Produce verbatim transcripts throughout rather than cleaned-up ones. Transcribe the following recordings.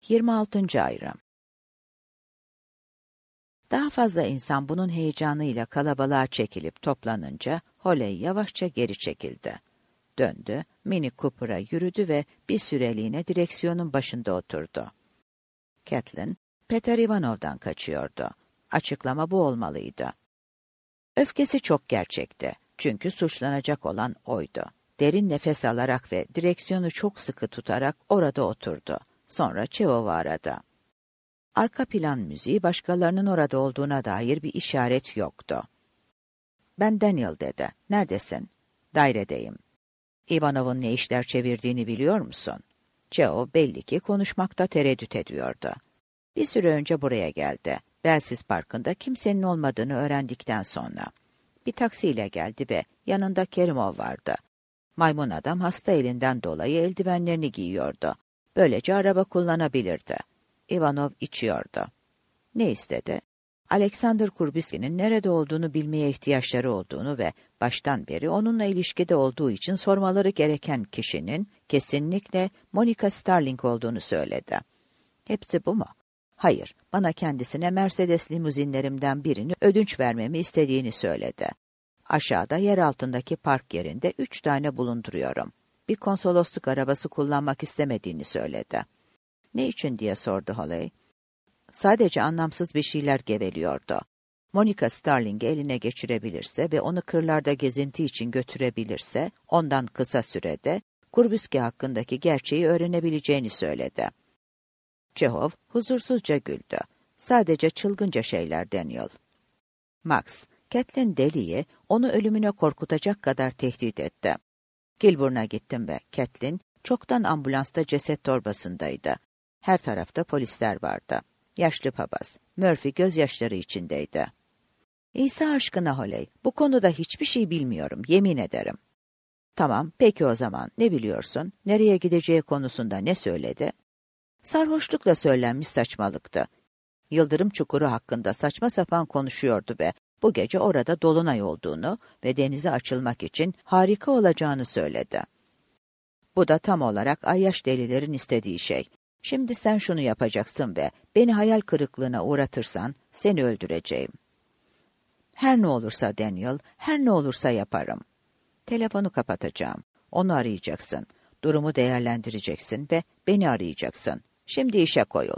yirmi altıncı ayrım. Daha fazla insan bunun heyecanıyla kalabalığa çekilip toplanınca Holly yavaşça geri çekildi. Döndü, Mini Cooper'a yürüdü ve bir süreliğine direksiyonun başında oturdu. Kathleen, Peter Ivanov'dan kaçıyordu. Açıklama bu olmalıydı. Öfkesi çok gerçekti. Çünkü suçlanacak olan oydu. Derin nefes alarak ve direksiyonu çok sıkı tutarak orada oturdu. Sonra Chehov'u aradı. Arka plan müziği başkalarının orada olduğuna dair bir işaret yoktu. "Ben Daniel," dedi. "Neredesin?" "Dairedeyim." "Ivanov'un ne işler çevirdiğini biliyor musun?" Chehov belli ki konuşmakta tereddüt ediyordu. Bir süre önce buraya geldi. Belsiz Parkı'nda kimsenin olmadığını öğrendikten sonra. Bir taksiyle geldi ve yanında Kerimov vardı. Maymun adam hasta elinden dolayı eldivenlerini giyiyordu. Böylece araba kullanabilirdi. Ivanov içiyordu. Ne istedi? Alexander Kurbisky'nin nerede olduğunu bilmeye ihtiyaçları olduğunu ve baştan beri onunla ilişkide olduğu için sormaları gereken kişinin kesinlikle Monica Starling olduğunu söyledi. Hepsi bu mu? Hayır, bana kendisine Mercedes limuzinlerimden birini ödünç vermemi istediğini söyledi. Aşağıda yer altındaki park yerinde üç tane bulunduruyorum. Bir konsolosluk arabası kullanmak istemediğini söyledi. Ne için diye sordu Holly. Sadece anlamsız bir şeyler geveliyordu. Monica Starling'i eline geçirebilirse ve onu kırlarda gezinti için götürebilirse, ondan kısa sürede Kurbisky hakkındaki gerçeği öğrenebileceğini söyledi. Chehov huzursuzca güldü. Sadece çılgınca şeyler Daniel. Max, Kathleen Deli'yi onu ölümüne korkutacak kadar tehdit etti. Kilburn'a gittim ve Kathleen çoktan ambulansta ceset torbasındaydı. Her tarafta polisler vardı. Yaşlı papaz, Murphy gözyaşları içindeydi. İsa aşkına Holly, bu konuda hiçbir şey bilmiyorum, yemin ederim. Tamam, peki o zaman, ne biliyorsun? Nereye gideceği konusunda ne söyledi? Sarhoşlukla söylenmiş saçmalıktı. Yıldırım çukuru hakkında saçma sapan konuşuyordu ve bu gece orada dolunay olduğunu ve denize açılmak için harika olacağını söyledi. Bu da tam olarak ayyaş delilerin istediği şey. Şimdi sen şunu yapacaksın ve beni hayal kırıklığına uğratırsan seni öldüreceğim. Her ne olursa Daniel, her ne olursa yaparım. Telefonu kapatacağım. Onu arayacaksın. Durumu değerlendireceksin ve beni arayacaksın. Şimdi işe koyul.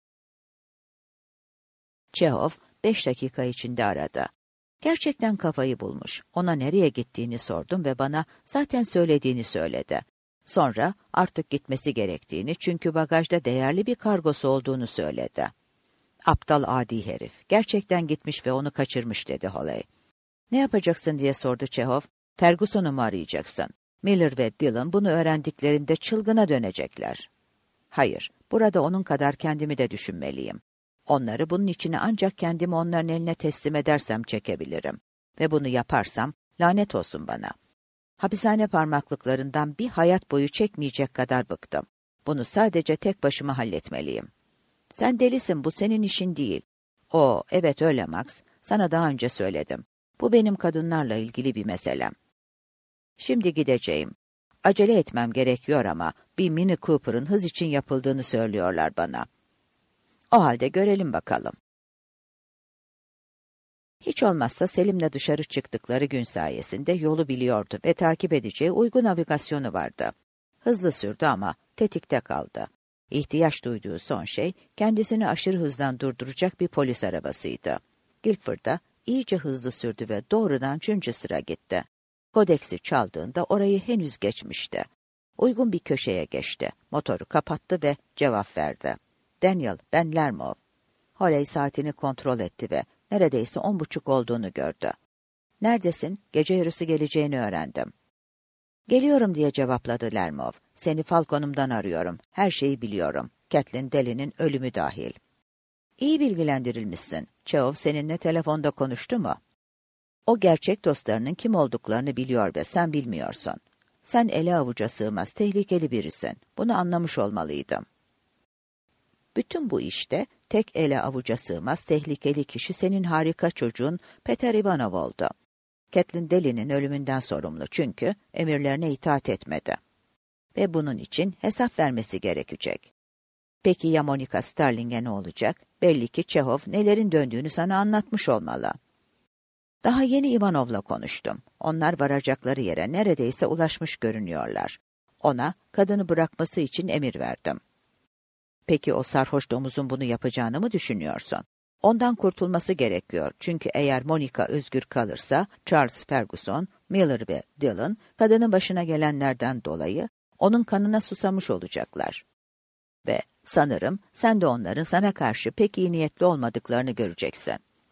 Chehov beş dakika içinde aradı. Gerçekten kafayı bulmuş. Ona nereye gittiğini sordum ve bana zaten söylediğini söyledi. Sonra artık gitmesi gerektiğini çünkü bagajda değerli bir kargosu olduğunu söyledi. Aptal adi herif. Gerçekten gitmiş ve onu kaçırmış dedi Holly. Ne yapacaksın diye sordu Chehov. Ferguson'u mu arayacaksın? Miller ve Dillon bunu öğrendiklerinde çılgına dönecekler. Hayır, burada onun kadar kendimi de düşünmeliyim. Onları bunun içine ancak kendimi onların eline teslim edersem çekebilirim. Ve bunu yaparsam lanet olsun bana. Hapishane parmaklıklarından bir hayat boyu çekmeyecek kadar bıktım. Bunu sadece tek başıma halletmeliyim. Sen delisin, bu senin işin değil. O, evet öyle Max. Sana daha önce söyledim. Bu benim kadınlarla ilgili bir meselem. Şimdi gideceğim. Acele etmem gerekiyor ama bir Mini Cooper'ın hız için yapıldığını söylüyorlar bana. O halde görelim bakalım. Hiç olmazsa Selim'le dışarı çıktıkları gün sayesinde yolu biliyordu ve takip edeceği uygun navigasyonu vardı. Hızlı sürdü ama tetikte kaldı. İhtiyaç duyduğu son şey kendisini aşırı hızdan durduracak bir polis arabasıydı. Guilford'a iyice hızlı sürdü ve doğrudan Chinchester'a gitti. Kodeksi çaldığında orayı henüz geçmişti. Uygun bir köşeye geçti. Motoru kapattı ve cevap verdi. Daniel, ben Lermov. Holly saatini kontrol etti ve neredeyse on buçuk olduğunu gördü. Neredesin? Gece yarısı geleceğini öğrendim. Geliyorum diye cevapladı Lermov. Seni Falcon'umdan arıyorum. Her şeyi biliyorum. Kathleen Deli'nin ölümü dahil. İyi bilgilendirilmişsin. Chehov seninle telefonda konuştu mu? O gerçek dostlarının kim olduklarını biliyor ve sen bilmiyorsun. Sen ele avuca sığmaz tehlikeli birisin. Bunu anlamış olmalıydım. Bütün bu işte tek ele avuca sığmaz tehlikeli kişi senin harika çocuğun Peter Ivanov oldu. Kathleen Deli'nin ölümünden sorumlu çünkü emirlerine itaat etmedi. Ve bunun için hesap vermesi gerekecek. Peki ya Monica Sterling'e ne olacak? Belli ki Çehov nelerin döndüğünü sana anlatmış olmalı. Daha yeni Ivanov'la konuştum. Onlar varacakları yere neredeyse ulaşmış görünüyorlar. Ona kadını bırakması için emir verdim. Peki o sarhoş domuzun bunu yapacağını mı düşünüyorsun? Ondan kurtulması gerekiyor. Çünkü eğer Monica özgür kalırsa Charles Ferguson, Miller ve Dillon kadının başına gelenlerden dolayı onun kanına susamış olacaklar. Ve sanırım sen de onların sana karşı pek iyi niyetli olmadıklarını göreceksin.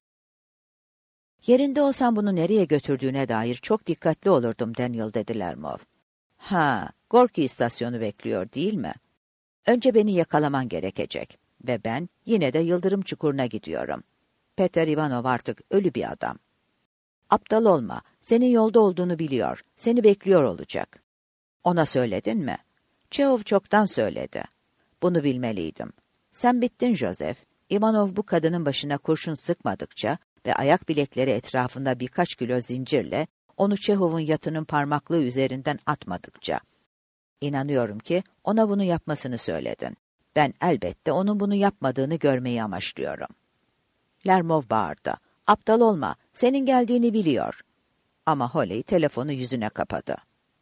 Yerinde olsam bunu nereye götürdüğüne dair çok dikkatli olurdum Daniel, dedi Lermov. Ha, Gorki istasyonu bekliyor değil mi? Önce beni yakalaman gerekecek ve ben yine de Yıldırım Çukuru'na gidiyorum. Peter Ivanov artık ölü bir adam. Aptal olma, senin yolda olduğunu biliyor, seni bekliyor olacak. Ona söyledin mi? Çehov çoktan söyledi. Bunu bilmeliydim. Sen bittin Joseph. Ivanov bu kadının başına kurşun sıkmadıkça ve ayak bilekleri etrafında birkaç kilo zincirle onu Çehov'un yatının parmaklığı üzerinden atmadıkça. İnanıyorum ki ona bunu yapmasını söyledin. Ben elbette onun bunu yapmadığını görmeyi amaçlıyorum. Lermov bağırdı. Aptal olma, senin geldiğini biliyor. Ama Holly telefonu yüzüne kapadı.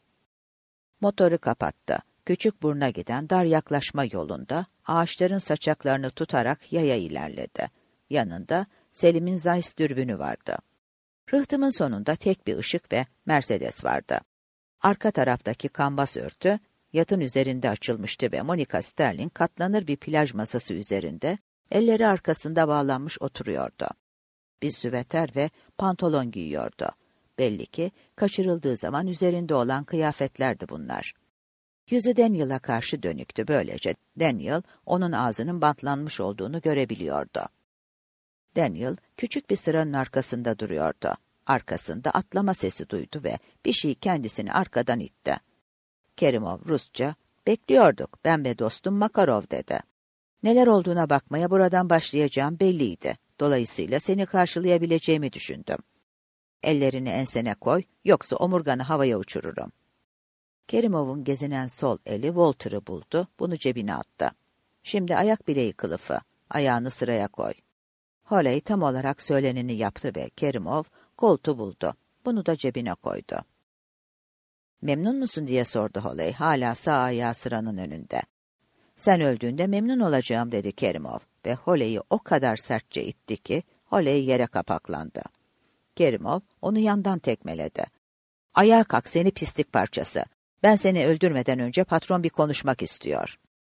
Motoru kapattı. Küçük burna giden dar yaklaşma yolunda ağaçların saçaklarını tutarak yaya ilerledi. Yanında Selim'in Zeiss dürbünü vardı. Rıhtımın sonunda tek bir ışık ve Mercedes vardı. Arka taraftaki kambas örtü yatın üzerinde açılmıştı ve Monica Sterling katlanır bir plaj masası üzerinde, elleri arkasında bağlanmış oturuyordu. Bir süveter ve pantolon giyiyordu. Belli ki kaçırıldığı zaman üzerinde olan kıyafetlerdi bunlar. Yüzü Daniel'a karşı dönüktü, böylece Daniel onun ağzının bantlanmış olduğunu görebiliyordu. Daniel küçük bir sıranın arkasında duruyordu. Arkasında atlama sesi duydu ve bir şey kendisini arkadan itti. Kerimov Rusça, "Bekliyorduk, ben ve dostum Makarov," dedi. "Neler olduğuna bakmaya buradan başlayacağım belliydi. Dolayısıyla seni karşılayabileceğimi düşündüm. Ellerini ensene koy, yoksa omurganı havaya uçururum." Kerimov'un gezinen sol eli Walter'ı buldu, bunu cebine attı. "Şimdi ayak bileği kılıfı, ayağını sıraya koy." Holly tam olarak söyleneni yaptı ve Kerimov koltuğu buldu, bunu da cebine koydu. "Memnun musun?" diye sordu Holly, hala sağ ayağı sıranın önünde. "Sen öldüğünde memnun olacağım," dedi Kerimov ve Holly'yi o kadar sertçe itti ki Holly yere kapaklandı. Kerimov onu yandan tekmeledi. "Ayağa kalk seni pislik parçası. Ben seni öldürmeden önce patron bir konuşmak istiyor."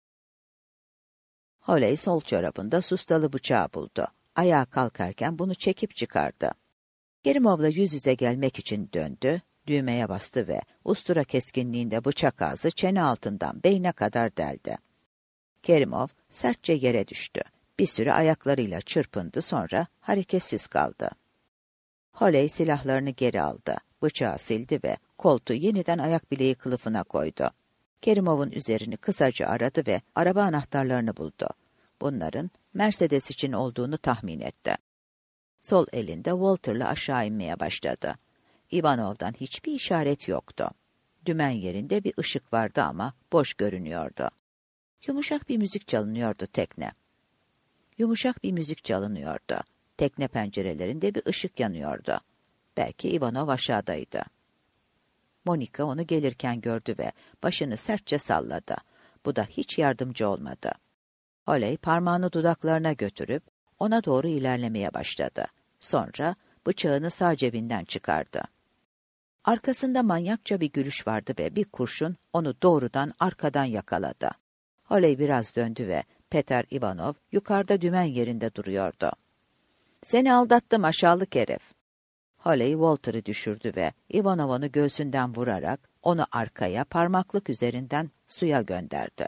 Holly sol çorabında sustalı bıçağı buldu. Ayağa kalkarken bunu çekip çıkardı. Kerimov'la yüz yüze gelmek için döndü, düğmeye bastı ve ustura keskinliğinde bıçak ağzı çene altından beyne kadar deldi. Kerimov sertçe yere düştü. Bir süre ayaklarıyla çırpındı, sonra hareketsiz kaldı. Holly silahlarını geri aldı, bıçağı sildi ve koltuğu yeniden ayak bileği kılıfına koydu. Kerimov'un üzerini kısaca aradı ve araba anahtarlarını buldu. Bunların Mercedes için olduğunu tahmin etti. Sol elinde Walter'la aşağı inmeye başladı. Ivanov'dan hiçbir işaret yoktu. Dümen yerinde bir ışık vardı ama boş görünüyordu. Yumuşak bir müzik çalınıyordu tekne. Yumuşak bir müzik çalınıyordu. Tekne pencerelerinde bir ışık yanıyordu. Belki Ivanov aşağıdaydı. Monica onu gelirken gördü ve başını sertçe salladı. Bu da hiç yardımcı olmadı. Holly parmağını dudaklarına götürüp ona doğru ilerlemeye başladı. Sonra bıçağını sağ cebinden çıkardı. Arkasında manyakça bir gülüş vardı ve bir kurşun onu doğrudan arkadan yakaladı. Holly biraz döndü ve Peter Ivanov yukarıda dümen yerinde duruyordu. "Seni aldattım aşağılık herif." Holly Walter'ı düşürdü ve Ivanov onu göğsünden vurarak onu arkaya parmaklık üzerinden suya gönderdi.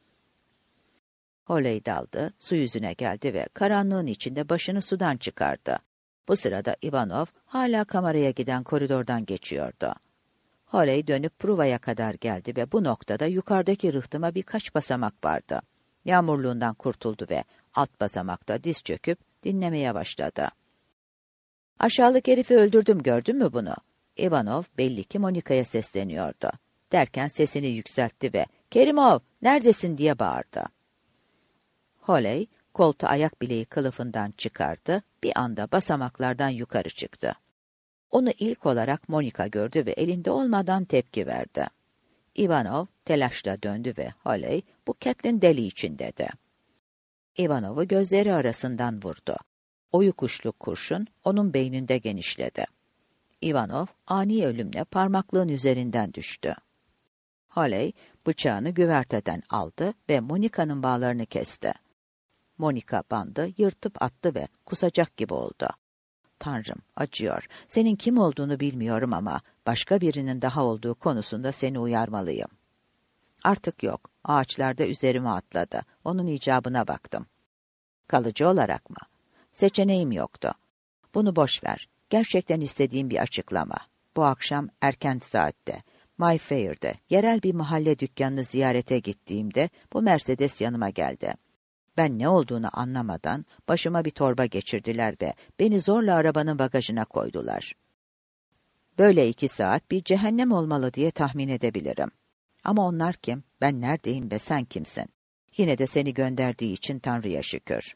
Holly daldı, su yüzüne geldi ve karanlığın içinde başını sudan çıkardı. Bu sırada Ivanov hala kameraya giden koridordan geçiyordu. Holly dönüp Pruva'ya kadar geldi ve bu noktada yukarıdaki rıhtıma birkaç basamak vardı. Yağmurluğundan kurtuldu ve alt basamakta diz çöküp dinlemeye başladı. "Aşağılık herifi öldürdüm, gördün mü bunu?" Ivanov belli ki Monica'ya sesleniyordu. Derken sesini yükseltti ve "Kerimov, neredesin?" diye bağırdı. Holly, koltuğu ayak bileği kılıfından çıkardı, bir anda basamaklardan yukarı çıktı. Onu ilk olarak Monika gördü ve elinde olmadan tepki verdi. Ivanov telaşla döndü ve Holly, bu Catelyn deli için dedi. Ivanov'u gözleri arasından vurdu. Oyukuşlu kurşun onun beyninde genişledi. Ivanov ani ölümle parmaklığın üzerinden düştü. Holly bıçağını güverteden aldı ve Monika'nın bağlarını kesti. Monika bandı yırtıp attı ve kusacak gibi oldu. Tanrım, acıyor. Senin kim olduğunu bilmiyorum ama başka birinin daha olduğu konusunda seni uyarmalıyım. Artık yok. Ağaçlarda üzerime atladı. Onun icabına baktım. Kalıcı olarak mı? Seçeneğim yoktu. Bunu boş ver. Gerçekten istediğim bir açıklama. Bu akşam erken saatte, Mayfair'de, yerel bir mahalle dükkanını ziyarete gittiğimde bu Mercedes yanıma geldi. Ben ne olduğunu anlamadan başıma bir torba geçirdiler ve beni zorla arabanın bagajına koydular. Böyle iki saat bir cehennem olmalı diye tahmin edebilirim. Ama onlar kim? Ben neredeyim ve sen kimsin? Yine de seni gönderdiği için Tanrı'ya şükür.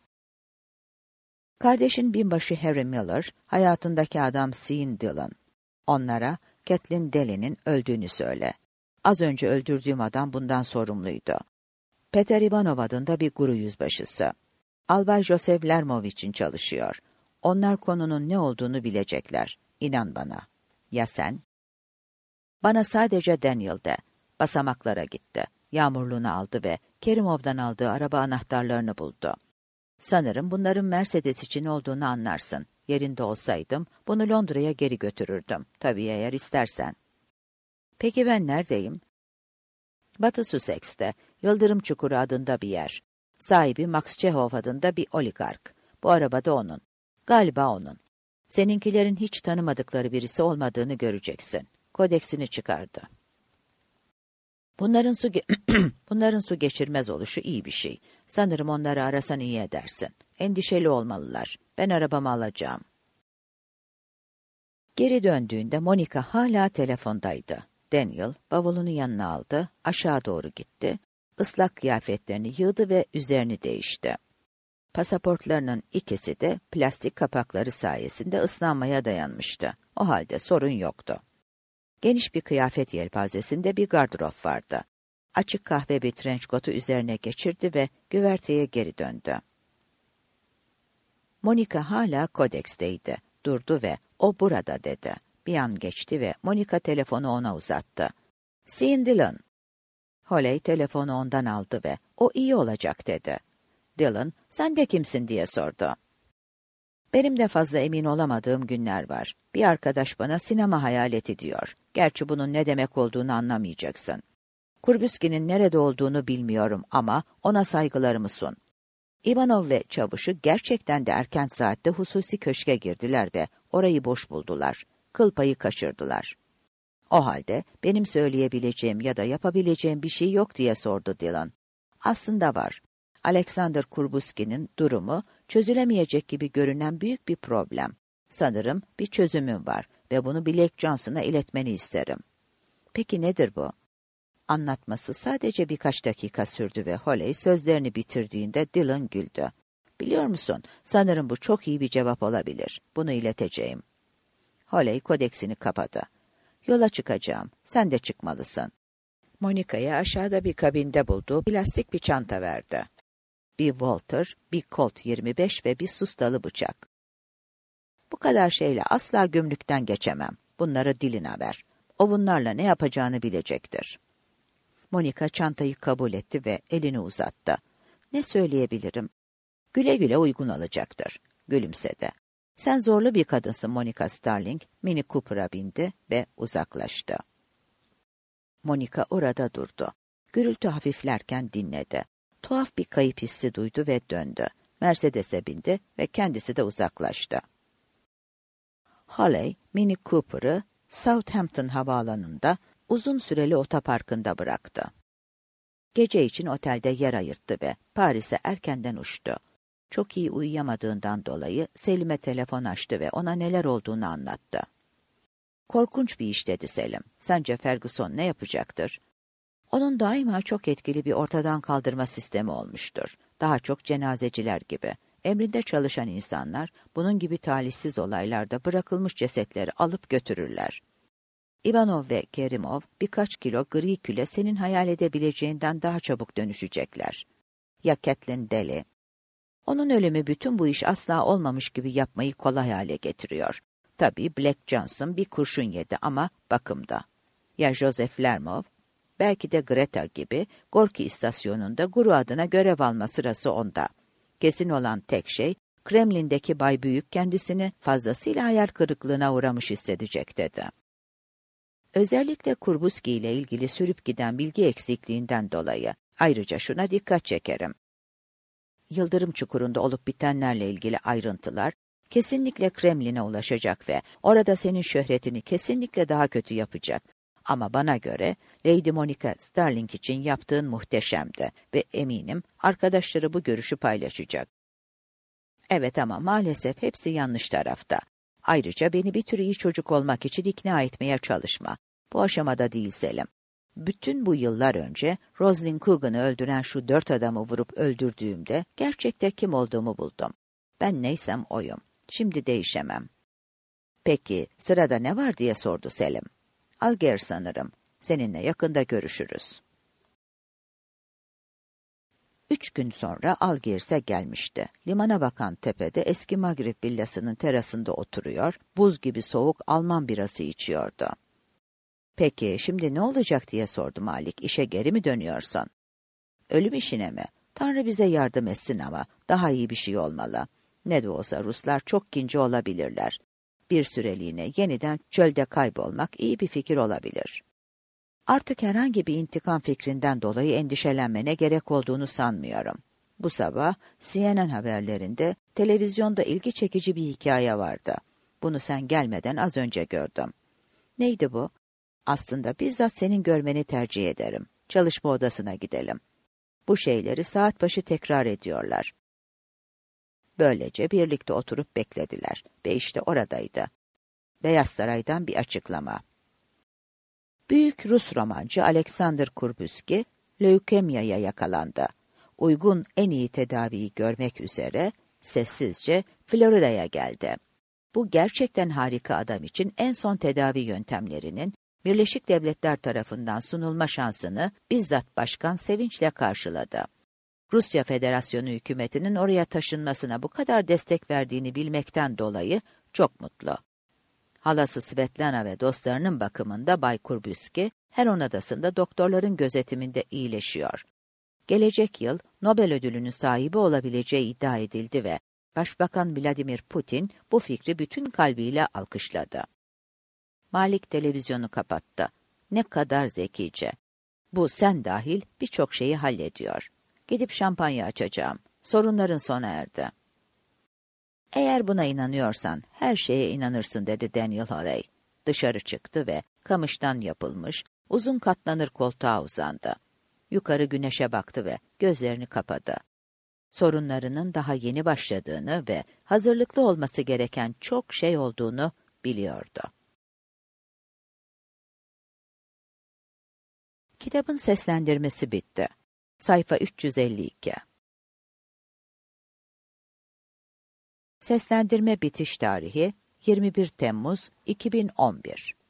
Kardeşin binbaşı Harry Miller, hayatındaki adam Sean Dillon. Onlara Catelyn Daly'nin öldüğünü söyle. Az önce öldürdüğüm adam bundan sorumluydu. Peter Ivanov adında bir guru yüzbaşısı. Albay Joseph Lermov için çalışıyor. Onlar konunun ne olduğunu bilecekler. İnan bana. Ya sen? Bana sadece Daniel de. Basamaklara gitti. Yağmurluğunu aldı ve Kerimov'dan aldığı araba anahtarlarını buldu. Sanırım bunların Mercedes için olduğunu anlarsın. Yerinde olsaydım bunu Londra'ya geri götürürdüm. Tabii eğer istersen. Peki ben neredeyim? Batı Sussex'te, Yıldırım Çukuru adında bir yer. Sahibi Max Chekhov adında bir oligark. Bu araba da onun. Galiba onun. Seninkilerin hiç tanımadıkları birisi olmadığını göreceksin. Kodeksini çıkardı. Bunların su Bunların su geçirmez oluşu iyi bir şey. Sanırım onları arasan iyi edersin. Endişeli olmalılar. Ben arabamı alacağım. Geri döndüğünde Monika hala telefondaydı. Daniel bavulunu yanına aldı, aşağı doğru gitti, ıslak kıyafetlerini yığdı ve üzerini değişti. Pasaportlarının ikisi de plastik kapakları sayesinde ıslanmaya dayanmıştı. O halde sorun yoktu. Geniş bir kıyafet yelpazesinde bir gardırop vardı. Açık kahve bir trençkotu üzerine geçirdi ve güverteye geri döndü. Monika hala Kodex'teydi. Durdu ve "O burada" dedi. Bir an geçti ve Monika telefonu ona uzattı. "Sean Dillon." Holly telefonu ondan aldı ve "O iyi olacak" dedi. Dillon, "Sen de kimsin?" diye sordu. "Benim de fazla emin olamadığım günler var. Bir arkadaş bana sinema hayaleti diyor. Gerçi bunun ne demek olduğunu anlamayacaksın. Kurbüski'nin nerede olduğunu bilmiyorum ama ona saygılarımı sun." Ivanov ve çavuşu gerçekten de erken saatte hususi köşke girdiler ve orayı boş buldular. Kıl payı kaçırdılar. "O halde benim söyleyebileceğim ya da yapabileceğim bir şey yok" diye sordu Dillon. "Aslında var. Alexander Kurbüski'nin durumu çözülemeyecek gibi görünen büyük bir problem. Sanırım bir çözümüm var ve bunu Blake Johnson'a iletmeni isterim." "Peki nedir bu?" Anlatması sadece birkaç dakika sürdü ve Holly sözlerini bitirdiğinde Dillon güldü. "Biliyor musun, sanırım bu çok iyi bir cevap olabilir. Bunu ileteceğim." Holly kodeksini kapadı. "Yola çıkacağım. Sen de çıkmalısın." Monika'ya aşağıda bir kabinde bulduğu plastik bir çanta verdi. Bir Walter, bir Colt yirmi beş ve bir sustalı bıçak. "Bu kadar şeyle asla gümrükten geçemem. Bunları Dillon'a ver. O bunlarla ne yapacağını bilecektir." Monika çantayı kabul etti ve elini uzattı. "Ne söyleyebilirim?" "Güle güle, uygun olacaktır." Gülümsedi. "Sen zorlu bir kadınsın Monika Starling." Mini Cooper'a bindi ve uzaklaştı. Monika orada durdu. Gürültü hafiflerken dinledi. Tuhaf bir kayıp hissi duydu ve döndü. Mercedes'e bindi ve kendisi de uzaklaştı. Holly, Mini Cooper'ı Southampton havaalanında uzun süreli otoparkında bıraktı. Gece için otelde yer ayırttı ve Paris'e erkenden uçtu. Çok iyi uyuyamadığından dolayı Selim'e telefon açtı ve ona neler olduğunu anlattı. "Korkunç bir iş" dedi Selim. "Sence Ferguson ne yapacaktır?" Onun daima çok etkili bir ortadan kaldırma sistemi olmuştur. Daha çok cenazeciler gibi. Emrinde çalışan insanlar bunun gibi talihsiz olaylarda bırakılmış cesetleri alıp götürürler. Ivanov ve Kerimov birkaç kilo gri küle senin hayal edebileceğinden daha çabuk dönüşecekler. Ya Kathleen Daly? Onun ölümü bütün bu iş asla olmamış gibi yapmayı kolay hale getiriyor. Tabii Black Johnson bir kurşun yedi ama bakımda. Ya Joseph Lermov? Belki de Greta gibi Gorki istasyonunda guru adına görev alma sırası onda. Kesin olan tek şey, Kremlin'deki Bay Büyük kendisini fazlasıyla hayal kırıklığına uğramış hissedecek dedi. Özellikle Kurbuski ile ilgili sürüp giden bilgi eksikliğinden dolayı. Ayrıca şuna dikkat çekerim. Yıldırım çukurunda olup bitenlerle ilgili ayrıntılar kesinlikle Kremlin'e ulaşacak ve orada senin şöhretini kesinlikle daha kötü yapacak. Ama bana göre Lady Monica Starling için yaptığın muhteşemdi ve eminim arkadaşları bu görüşü paylaşacak. Evet ama maalesef hepsi yanlış tarafta. Ayrıca beni bir tür iyi çocuk olmak için ikna etmeye çalışma. Bu aşamada değil Selim. Bütün bu yıllar önce Rosalind Coogan'ı öldüren şu dört adamı vurup öldürdüğümde gerçekte kim olduğumu buldum. Ben neysem oyum. Şimdi değişemem. Peki sırada ne var diye sordu Selim. Alger sanırım. Seninle yakında görüşürüz. Üç gün sonra Algirs'e gelmişti. Limana bakan tepede eski Maghrib villasının terasında oturuyor, buz gibi soğuk Alman birası içiyordu. Peki şimdi ne olacak diye sordu Malik. İşe geri mi dönüyorsun? Ölüm işine mi? Tanrı bize yardım etsin ama daha iyi bir şey olmalı. Ne de olsa Ruslar çok kinci olabilirler. Bir süreliğine yeniden çölde kaybolmak iyi bir fikir olabilir. Artık herhangi bir intikam fikrinden dolayı endişelenmene gerek olduğunu sanmıyorum. Bu sabah C N N haberlerinde televizyonda ilgi çekici bir hikaye vardı. Bunu sen gelmeden az önce gördüm. Neydi bu? Aslında bizzat senin görmeni tercih ederim. Çalışma odasına gidelim. Bu şeyleri saat başı tekrar ediyorlar. Böylece birlikte oturup beklediler ve işte oradaydı. Beyaz Saray'dan bir açıklama. Büyük Rus romancı Alexander Kurbuski, lökemyaya yakalandı. Uygun en iyi tedaviyi görmek üzere sessizce Florida'ya geldi. Bu gerçekten harika adam için en son tedavi yöntemlerinin Birleşik Devletler tarafından sunulma şansını bizzat başkan sevinçle karşıladı. Rusya Federasyonu hükümetinin oraya taşınmasına bu kadar destek verdiğini bilmekten dolayı çok mutlu. Halası Svetlana ve dostlarının bakımında Bay Kurbuski, Heron Adası'nda doktorların gözetiminde iyileşiyor. Gelecek yıl Nobel ödülünün sahibi olabileceği iddia edildi ve Başbakan Vladimir Putin bu fikri bütün kalbiyle alkışladı. Malik televizyonu kapattı. Ne kadar zekice. Bu sen dahil birçok şeyi hallediyor. Gidip şampanya açacağım. Sorunların sona erdi. Eğer buna inanıyorsan her şeye inanırsın dedi Daniel Halley. Dışarı çıktı ve kamıştan yapılmış uzun katlanır koltuğa uzandı. Yukarı güneşe baktı ve gözlerini kapadı. Sorunlarının daha yeni başladığını ve hazırlıklı olması gereken çok şey olduğunu biliyordu. Kitabın seslendirmesi bitti. Sayfa üç yüz elli iki. Seslendirme bitiş tarihi yirmi bir Temmuz iki bin on bir.